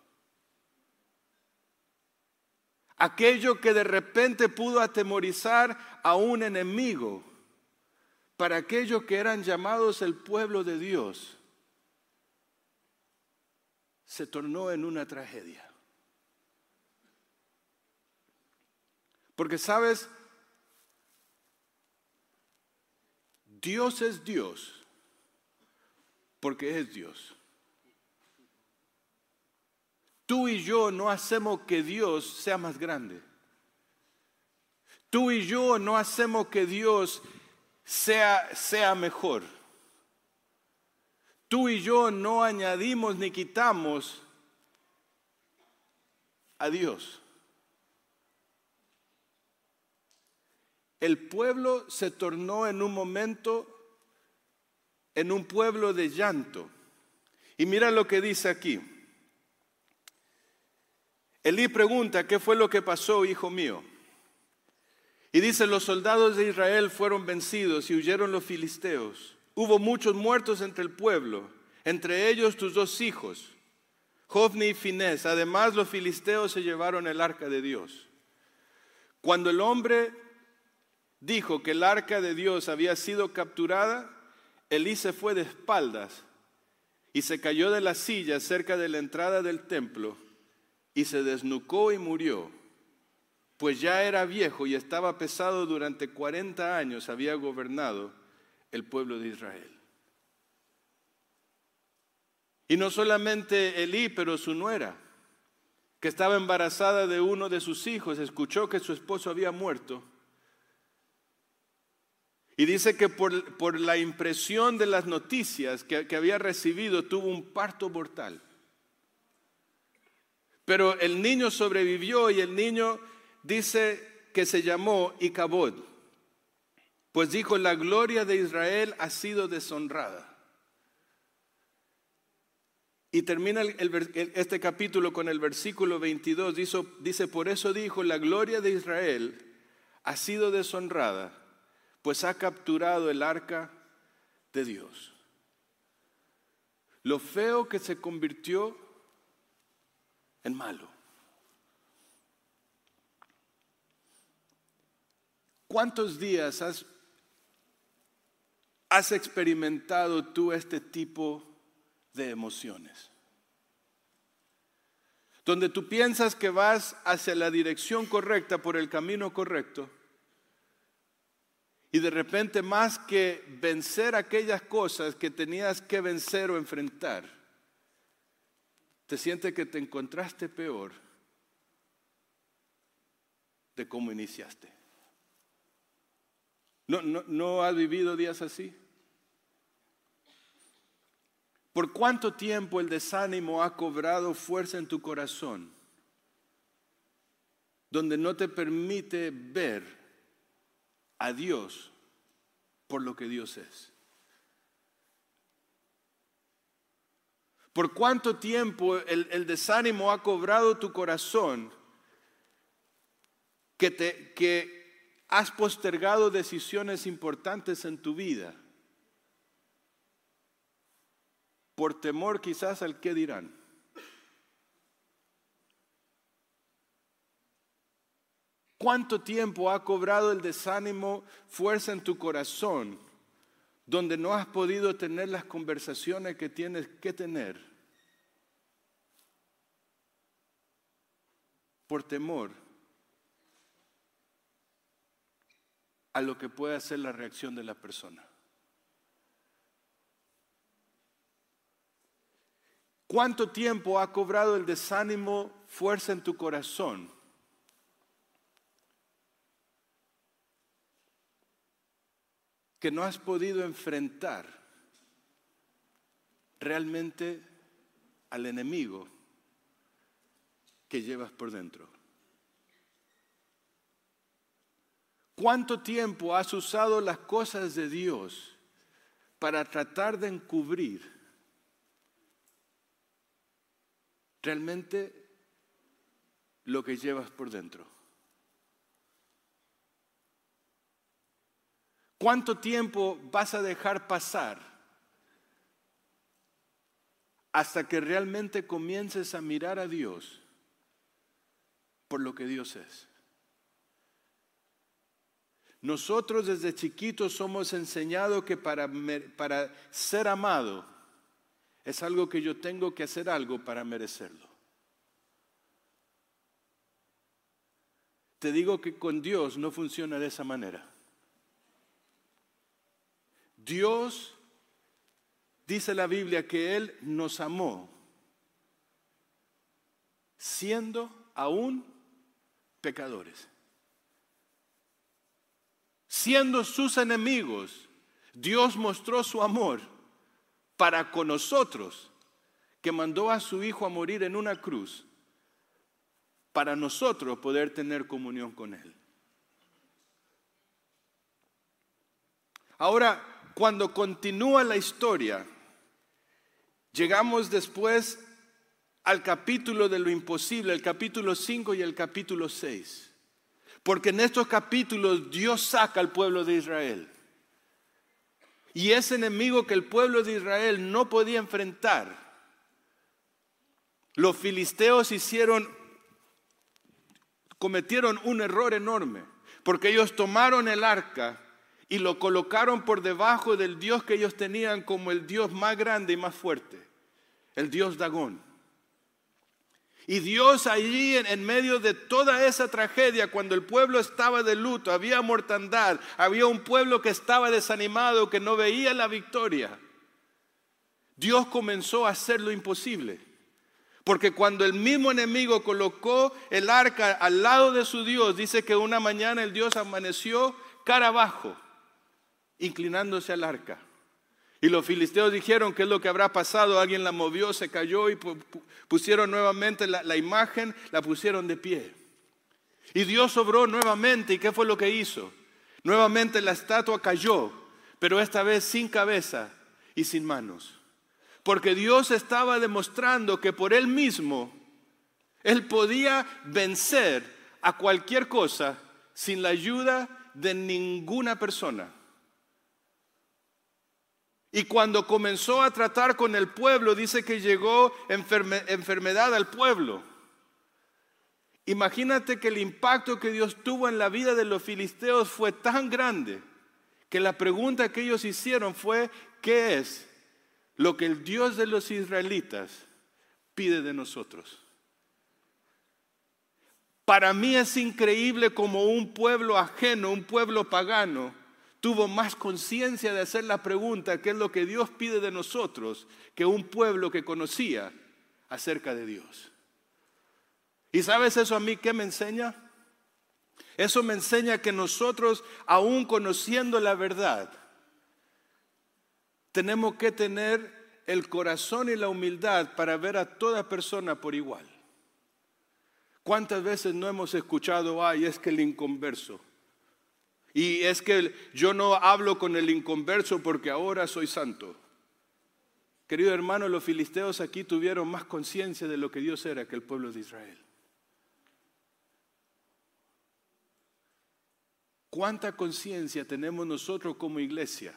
F: Aquello que de repente pudo atemorizar a un enemigo, para aquellos que eran llamados el pueblo de Dios, se tornó en una tragedia. Porque sabes, Dios es Dios, porque es Dios. Tú y yo no hacemos que Dios sea más grande. Tú y yo no hacemos que Dios sea, sea mejor. Tú y yo no añadimos ni quitamos a Dios. El pueblo se tornó en un momento en un pueblo de llanto. Y mira lo que dice aquí. Elí pregunta, ¿qué fue lo que pasó, hijo mío? Y dice, los soldados de Israel fueron vencidos y huyeron los filisteos. Hubo muchos muertos entre el pueblo, entre ellos tus dos hijos, Hofni y Finés. Además, los filisteos se llevaron el arca de Dios. Cuando el hombre dijo que el arca de Dios había sido capturada, Elí se fue de espaldas y se cayó de la silla cerca de la entrada del templo y se desnucó y murió, pues ya era viejo y estaba pesado. Durante cuarenta años había gobernado el pueblo de Israel. Y no solamente Elí, pero su nuera, que estaba embarazada de uno de sus hijos, escuchó que su esposo había muerto. Y dice que por, por la impresión de las noticias que, que había recibido, tuvo un parto mortal. Pero el niño sobrevivió y el niño dice que se llamó Icabod, pues dijo, la gloria de Israel ha sido deshonrada. Y termina el, el, este capítulo con el versículo veintidós, dice, dice, por eso dijo, la gloria de Israel ha sido deshonrada, pues ha capturado el arca de Dios. Lo feo que se convirtió en malo. ¿Cuántos días has, has experimentado tú este tipo de emociones? Donde tú piensas que vas hacia la dirección correcta, por el camino correcto, y de repente, más que vencer aquellas cosas que tenías que vencer o enfrentar, te sientes que te encontraste peor de cómo iniciaste. ¿No, no, no has vivido días así? ¿Por cuánto tiempo el desánimo ha cobrado fuerza en tu corazón, donde no te permite ver a Dios por lo que Dios es? ¿Por cuánto tiempo el, el desánimo ha cobrado tu corazón que, te, que has postergado decisiones importantes en tu vida por temor quizás al qué dirán? ¿Cuánto tiempo ha cobrado el desánimo fuerza en tu corazón, donde no has podido tener las conversaciones que tienes que tener por temor a lo que pueda ser la reacción de la persona? ¿Cuánto tiempo ha cobrado el desánimo fuerza en tu corazón, que no has podido enfrentar realmente al enemigo que llevas por dentro? ¿Cuánto tiempo has usado las cosas de Dios para tratar de encubrir realmente lo que llevas por dentro? ¿Cuánto tiempo vas a dejar pasar hasta que realmente comiences a mirar a Dios por lo que Dios es? Nosotros desde chiquitos somos enseñados que para, para ser amado es algo que yo tengo que hacer algo para merecerlo. Te digo que con Dios no funciona de esa manera. Dios, dice la Biblia, que Él nos amó siendo aún pecadores. Siendo sus enemigos, Dios mostró su amor para con nosotros, que mandó a su Hijo a morir en una cruz, para nosotros poder tener comunión con Él. Ahora, cuando continúa la historia, llegamos después al capítulo de lo imposible, el capítulo cinco y el capítulo seis. Porque en estos capítulos Dios saca al pueblo de Israel. Y ese enemigo que el pueblo de Israel no podía enfrentar, los filisteos hicieron, cometieron un error enorme, porque ellos tomaron el arca y lo colocaron por debajo del Dios que ellos tenían como el Dios más grande y más fuerte, el Dios Dagón. Y Dios allí en, en medio de toda esa tragedia, cuando el pueblo estaba de luto, había mortandad, había un pueblo que estaba desanimado, que no veía la victoria, Dios comenzó a hacer lo imposible. Porque cuando el mismo enemigo colocó el arca al lado de su Dios, dice que una mañana el Dios amaneció cara abajo, inclinándose al arca. Y los filisteos dijeron, ¿qué es lo que habrá pasado? Alguien la movió, se cayó y pusieron nuevamente la, la imagen, la pusieron de pie. Y Dios obró nuevamente. ¿Y qué fue lo que hizo? Nuevamente la estatua cayó, pero esta vez sin cabeza y sin manos. Porque Dios estaba demostrando que por Él mismo, Él podía vencer a cualquier cosa sin la ayuda de ninguna persona. Y cuando comenzó a tratar con el pueblo, dice que llegó enferme, enfermedad al pueblo. Imagínate que el impacto que Dios tuvo en la vida de los filisteos fue tan grande que la pregunta que ellos hicieron fue, ¿qué es lo que el Dios de los israelitas pide de nosotros? Para mí es increíble como un pueblo ajeno, un pueblo pagano, tuvo más conciencia de hacer la pregunta, ¿qué es lo que Dios pide de nosotros?, que un pueblo que conocía acerca de Dios. ¿Y sabes eso a mí qué me enseña? Eso me enseña que nosotros, aún conociendo la verdad, tenemos que tener el corazón y la humildad para ver a toda persona por igual. ¿Cuántas veces no hemos escuchado, ay, es que el inconverso? Y es que yo no hablo con el inconverso porque ahora soy santo. Querido hermano, los filisteos aquí tuvieron más conciencia de lo que Dios era que el pueblo de Israel. ¿Cuánta conciencia tenemos nosotros como iglesia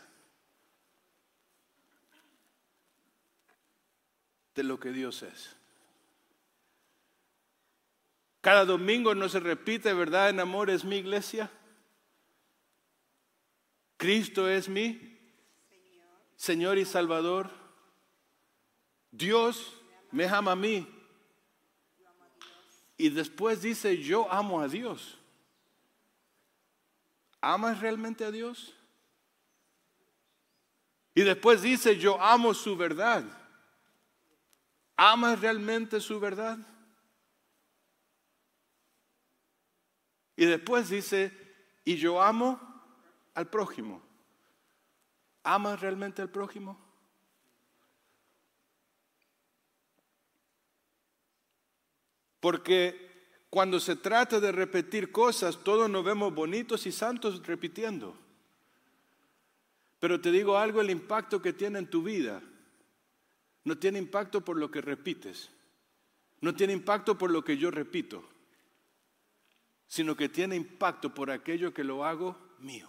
F: de lo que Dios es? Cada domingo no se repite, ¿verdad? En amor es mi iglesia. Cristo es mi Señor, Señor y Salvador. Dios me ama a mí. Y después dice, yo amo a Dios. ¿Amas realmente a Dios? Y después dice, yo amo su verdad. ¿Amas realmente su verdad? Y después dice, y yo amo al prójimo. ¿Amas realmente al prójimo? Porque cuando se trata de repetir cosas, todos nos vemos bonitos y santos repitiendo. Pero te digo algo, el impacto que tiene en tu vida no tiene impacto por lo que repites. No tiene impacto por lo que yo repito, sino que tiene impacto por aquello que lo hago mío.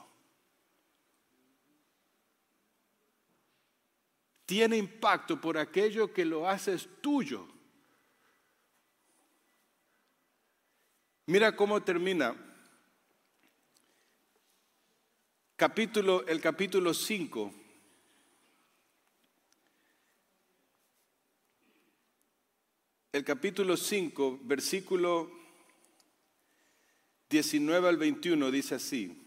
F: Tiene impacto por aquello que lo haces tuyo. Mira cómo termina capítulo, el capítulo cinco. El capítulo cinco, versículo diecinueve al veintiuno dice así.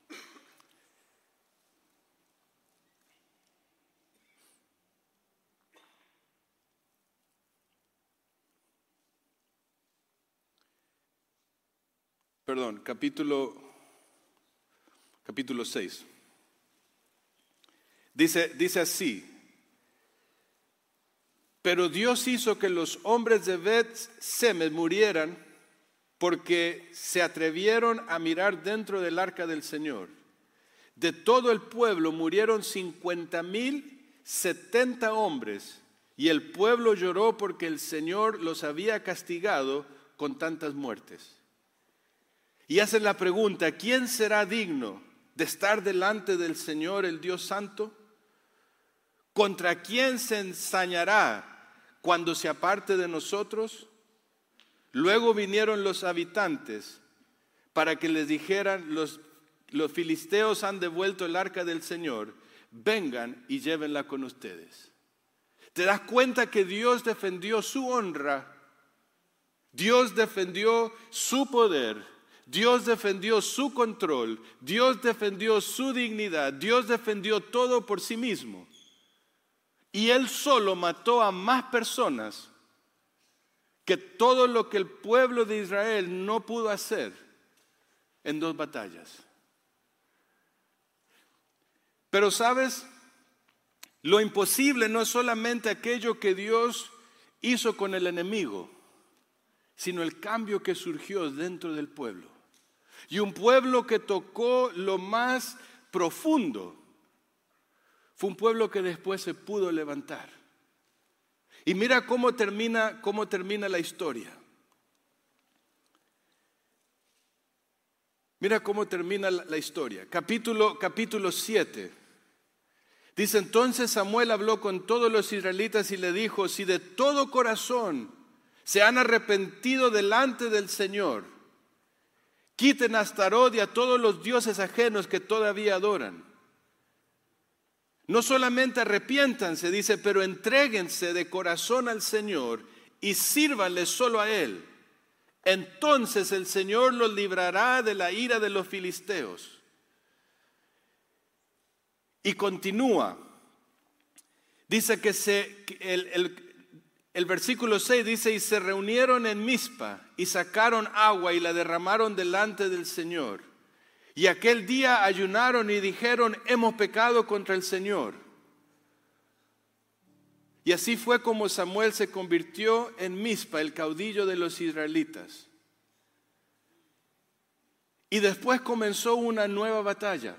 F: Perdón, capítulo, capítulo seis. Dice, dice así. Pero Dios hizo que los hombres de Bet-Semes murieran porque se atrevieron a mirar dentro del arca del Señor. De todo el pueblo murieron cincuenta mil setenta hombres, y el pueblo lloró porque el Señor los había castigado con tantas muertes. Y hacen la pregunta, ¿quién será digno de estar delante del Señor, el Dios Santo? ¿Contra quién se ensañará cuando se aparte de nosotros? Luego vinieron los habitantes para que les dijeran, los, los filisteos han devuelto el arca del Señor, vengan y llévenla con ustedes. ¿Te das cuenta que Dios defendió su honra? Dios defendió su poder. Dios defendió su control, Dios defendió su dignidad, Dios defendió todo por sí mismo. Y Él solo mató a más personas que todo lo que el pueblo de Israel no pudo hacer en dos batallas. Pero ¿sabes? Lo imposible no es solamente aquello que Dios hizo con el enemigo, sino el cambio que surgió dentro del pueblo. Y un pueblo que tocó lo más profundo fue un pueblo que después se pudo levantar. Y mira cómo termina, cómo termina la historia. Mira cómo termina la, la historia. Capítulo, capítulo siete. Dice, entonces Samuel habló con todos los israelitas y le dijo, si de todo corazón se han arrepentido delante del Señor, quiten a Astarot y a todos los dioses ajenos que todavía adoran. No solamente arrepiéntanse, dice, pero entréguense de corazón al Señor y sírvanle solo a Él. Entonces el Señor los librará de la ira de los filisteos. Y continúa. Dice que se, el, el, el versículo seis dice, y se reunieron en Mizpa y sacaron agua y la derramaron delante del Señor. Y aquel día ayunaron y dijeron, hemos pecado contra el Señor. Y así fue como Samuel se convirtió en Mizpa, el caudillo de los israelitas. Y después comenzó una nueva batalla.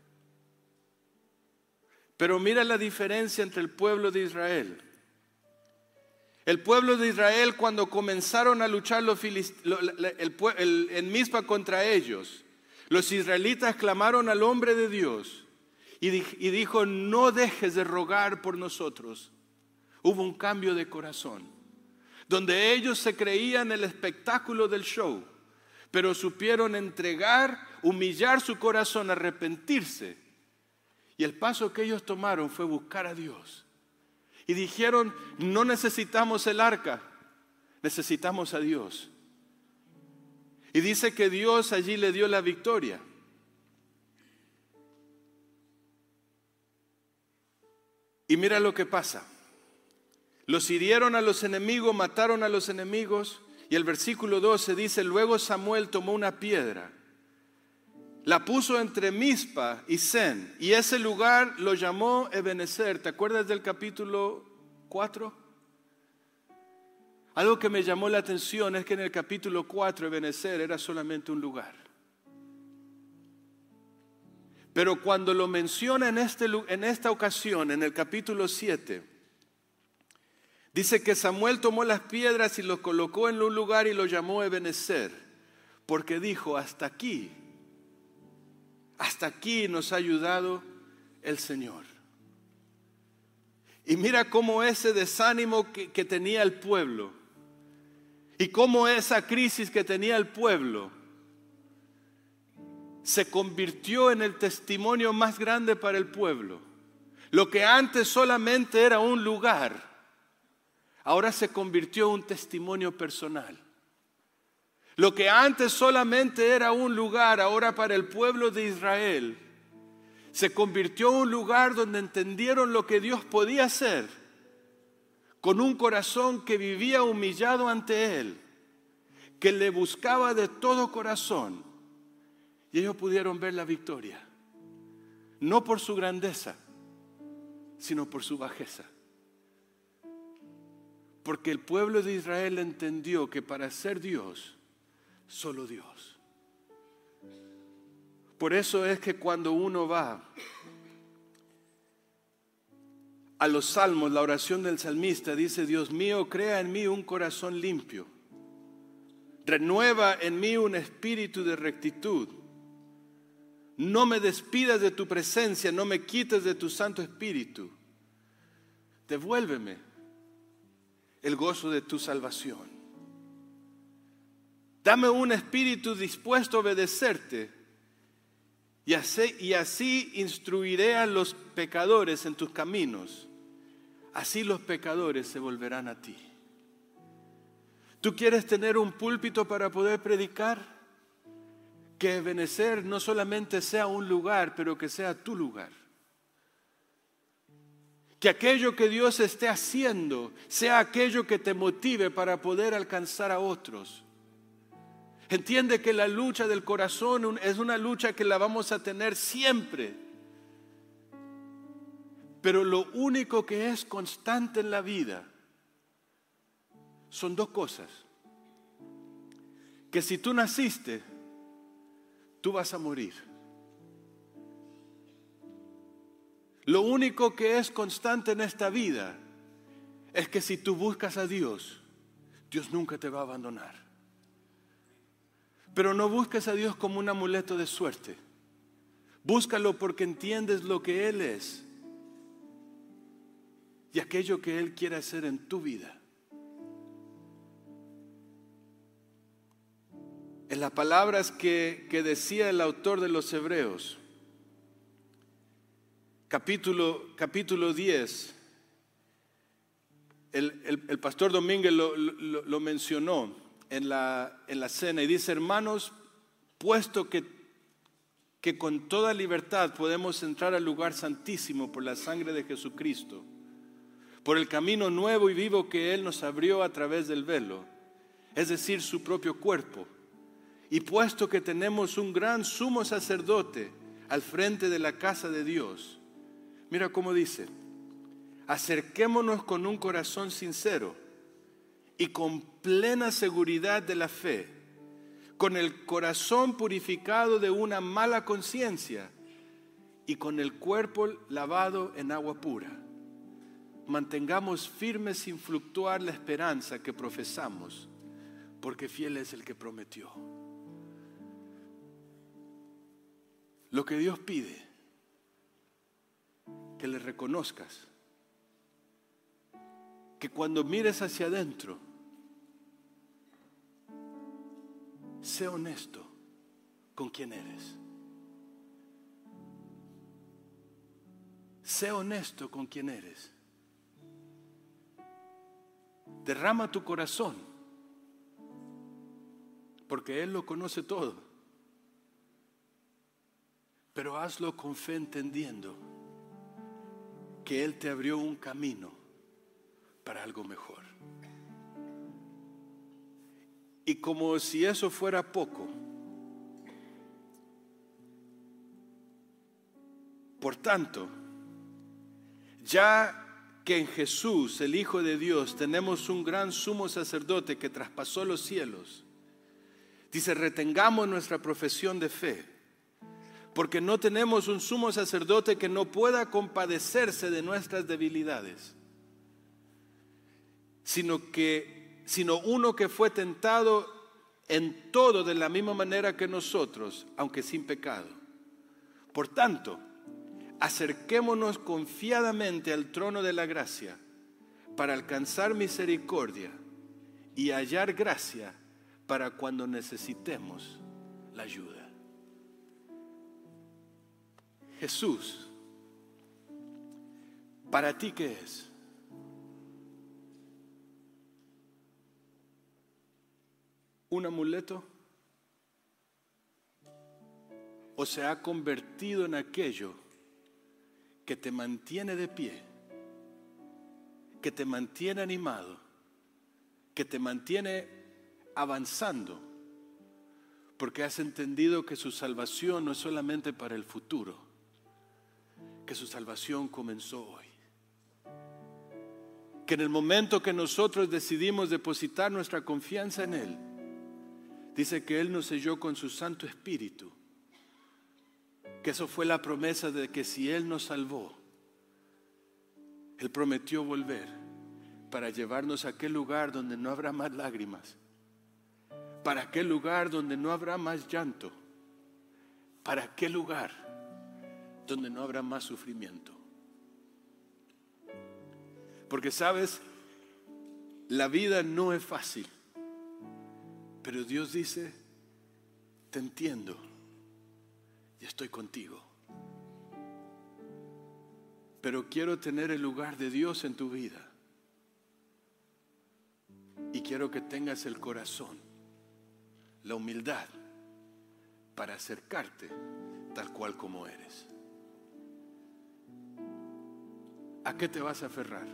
F: Pero mira la diferencia entre el pueblo de Israel. El pueblo de Israel, cuando comenzaron a luchar los filist- lo- el, el, en Mizpa contra ellos, Los israelitas clamaron al hombre de Dios y dijo, no dejes de rogar por nosotros. Hubo un cambio de corazón, donde ellos se creían el espectáculo del show, pero supieron entregar, humillar su corazón, arrepentirse. Y el paso que ellos tomaron fue buscar a Dios. Y dijeron, no necesitamos el arca, necesitamos a Dios. Y dice que Dios allí le dio la victoria. Y mira lo que pasa. Los hirieron a los enemigos, mataron a los enemigos. Y el versículo doce dice, luego Samuel tomó una piedra, la puso entre Mizpa y Sen, y ese lugar lo llamó Ebenezer. ¿Te acuerdas del capítulo cuatro? Algo que me llamó la atención es que en el capítulo cuatro Ebenezer era solamente un lugar. Pero cuando lo menciona en, este, en esta ocasión, en el capítulo siete, dice que Samuel tomó las piedras y los colocó en un lugar y lo llamó Ebenezer, porque dijo, hasta aquí, hasta aquí nos ha ayudado el Señor. Y mira cómo ese desánimo que, que tenía el pueblo, y cómo esa crisis que tenía el pueblo, se convirtió en el testimonio más grande para el pueblo. Lo que antes solamente era un lugar, ahora se convirtió en un testimonio personal. Lo que antes solamente era un lugar, ahora para el pueblo de Israel, se convirtió en un lugar donde entendieron lo que Dios podía hacer, con un corazón que vivía humillado ante Él, que le buscaba de todo corazón, y ellos pudieron ver la victoria, no por su grandeza, sino por su bajeza. Porque el pueblo de Israel entendió que para ser Dios, solo Dios. Por eso es que cuando uno va a los salmos, la oración del salmista dice, Dios mío, crea en mí un corazón limpio. Renueva en mí un espíritu de rectitud. No me despidas de tu presencia, no me quites de tu Santo Espíritu. Devuélveme el gozo de tu salvación. Dame un espíritu dispuesto a obedecerte, y así, y así instruiré a los pecadores en tus caminos. Así los pecadores se volverán a ti. ¿Tú quieres tener un púlpito para poder predicar? Que Ebenezer no solamente sea un lugar, pero que sea tu lugar. Que aquello que Dios esté haciendo sea aquello que te motive para poder alcanzar a otros. Entiende que la lucha del corazón es una lucha que la vamos a tener siempre. Pero lo único que es constante en la vida son dos cosas. Que si tú naciste, tú vas a morir. Lo único que es constante en esta vida es que si tú buscas a Dios, Dios nunca te va a abandonar. Pero no busques a Dios como un amuleto de suerte. Búscalo porque entiendes lo que Él es y aquello que Él quiere hacer en tu vida. En las palabras que, que decía el autor de los Hebreos, capítulo, capítulo diez, el, el, el pastor Domínguez lo, lo, lo mencionó en la, en la cena y dice, hermanos, puesto que, que con toda libertad podemos entrar al lugar santísimo por la sangre de Jesucristo, por el camino nuevo y vivo que Él nos abrió a través del velo, es decir, su propio cuerpo, y puesto que tenemos un gran sumo sacerdote al frente de la casa de Dios, mira cómo dice, acerquémonos con un corazón sincero y con plena seguridad de la fe, con el corazón purificado de una mala conciencia y con el cuerpo lavado en agua pura. Mantengamos firme sin fluctuar la esperanza que profesamos, porque fiel es el que prometió. Lo que Dios pide, que le reconozcas, que cuando mires hacia adentro, sé honesto con quién eres. Sé honesto con quién eres. Derrama tu corazón, porque Él lo conoce todo. Pero hazlo con fe, entendiendo que Él te abrió un camino para algo mejor. Y como si eso fuera poco, por tanto, ya que en Jesús, el Hijo de Dios, tenemos un gran sumo sacerdote que traspasó los cielos, dice, retengamos nuestra profesión de fe, porque no tenemos un sumo sacerdote que no pueda compadecerse de nuestras debilidades, sino que, sino uno que fue tentado en todo de la misma manera que nosotros, aunque sin pecado. Por tanto, acerquémonos confiadamente al trono de la gracia para alcanzar misericordia y hallar gracia para cuando necesitemos la ayuda. Jesús, ¿para ti qué es? ¿Un amuleto? ¿O se ha convertido en aquello que te mantiene de pie, que te mantiene animado, que te mantiene avanzando, porque has entendido que su salvación no es solamente para el futuro, que su salvación comenzó hoy? Que en el momento que nosotros decidimos depositar nuestra confianza en Él, dice que Él nos selló con su Santo Espíritu, que eso fue la promesa de que si Él nos salvó, Él prometió volver para llevarnos a aquel lugar donde no habrá más lágrimas, para aquel lugar donde no habrá más llanto, para aquel lugar donde no habrá más sufrimiento. Porque sabes, la vida no es fácil, pero Dios dice, te entiendo. Y estoy contigo. Pero quiero tener el lugar de Dios en tu vida. Y quiero que tengas el corazón, la humildad, para acercarte tal cual como eres. ¿A qué te vas a aferrar?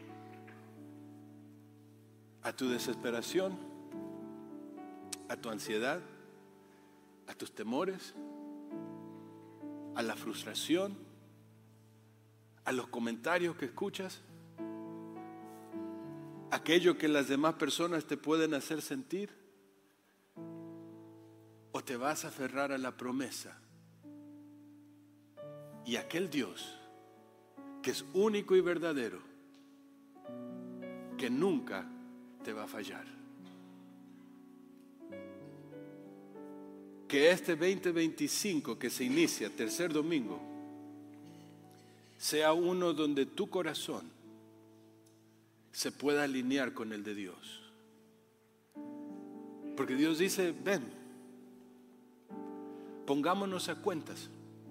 F: ¿A tu desesperación? ¿A tu ansiedad? ¿A tus temores? ¿A la frustración? ¿A los comentarios que escuchas? ¿Aquello que las demás personas te pueden hacer sentir? ¿O te vas a aferrar a la promesa y a aquel Dios que es único y verdadero, que nunca te va a fallar? Que este veinte veinticinco que se inicia, tercer domingo, sea uno donde tu corazón se pueda alinear con el de Dios. Porque Dios dice, ven, pongámonos a cuentas.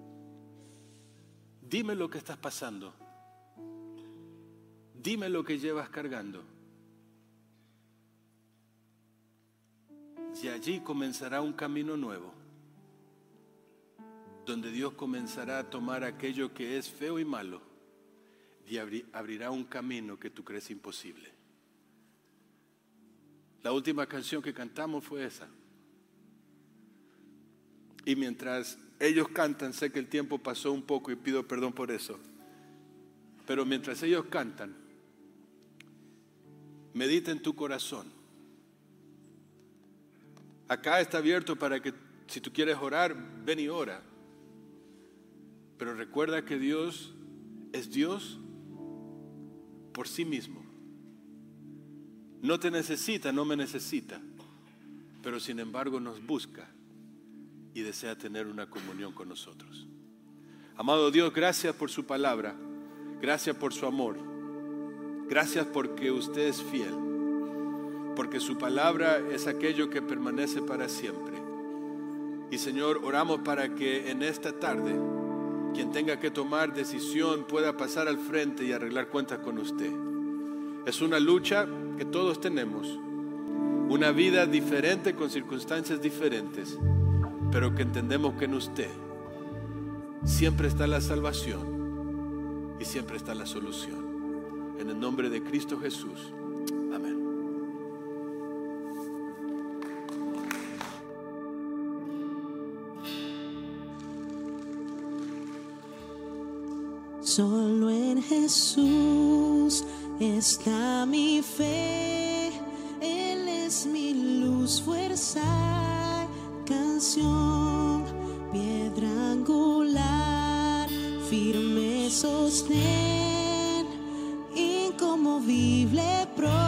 F: Dime lo que estás pasando. Dime lo que llevas cargando. Y allí comenzará un camino nuevo, donde Dios comenzará a tomar aquello que es feo y malo y abri- abrirá un camino que tú crees imposible. La última canción que cantamos fue esa. Y mientras ellos cantan, sé que el tiempo pasó un poco y pido perdón por eso, pero mientras ellos cantan, medita en tu corazón. Acá está abierto para que si tú quieres orar, ven y ora. Pero recuerda que Dios es Dios por sí mismo. No te necesita, no me necesita, pero sin embargo nos busca y desea tener una comunión con nosotros. Amado Dios, gracias por su palabra. Gracias por su amor. Gracias porque usted es fiel. Porque su palabra es aquello que permanece para siempre. Y Señor, oramos para que en esta tarde quien tenga que tomar decisión pueda pasar al frente y arreglar cuentas con usted. Es una lucha que todos tenemos, una vida diferente con circunstancias diferentes, pero que entendemos que en usted siempre está la salvación y siempre está la solución. En el nombre de Cristo Jesús. Amén.
B: Solo en Jesús está mi fe, Él es mi luz, fuerza, canción, piedra angular, firme sostén, inconmovible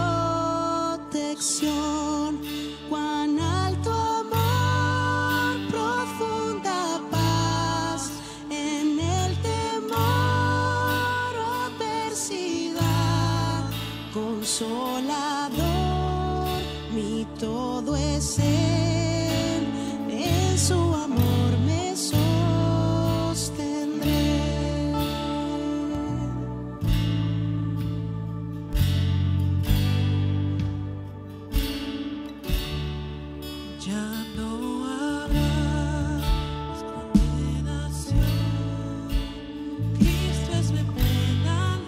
B: protección. Cuán alto amor, profunda paz, en el temor, adversidad, consolador, mi todo es Él, en su amor me sostendré. Ya no habrá condenación, Cristo es mi plena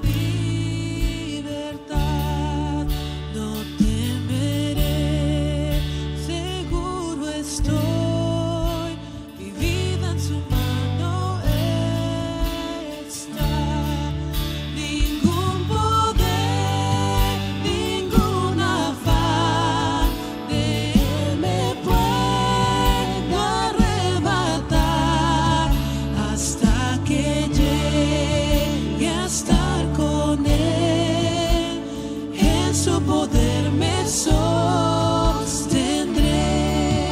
B: libertad. No temeré, seguro estoy, mi vida en su mano está. Ningún poder, ningún afán de Él me puede arrebatar hasta que llegue a estar con Él. En su poder me sostendré.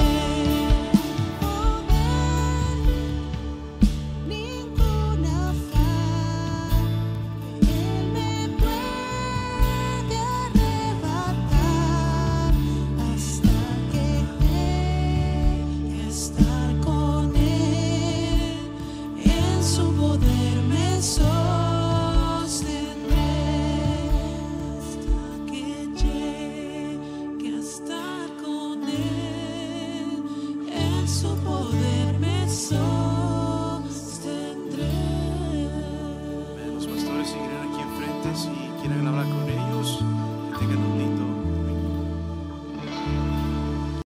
B: Ningún afán de Él me puede arrebatar hasta que llegue a estar con Él. En su poder me sostendré hasta que llegue a estar con Él. En su poder me sostendré.
C: Los pastores seguirán aquí enfrente si quieren hablar con ellos. Que tengan un lindo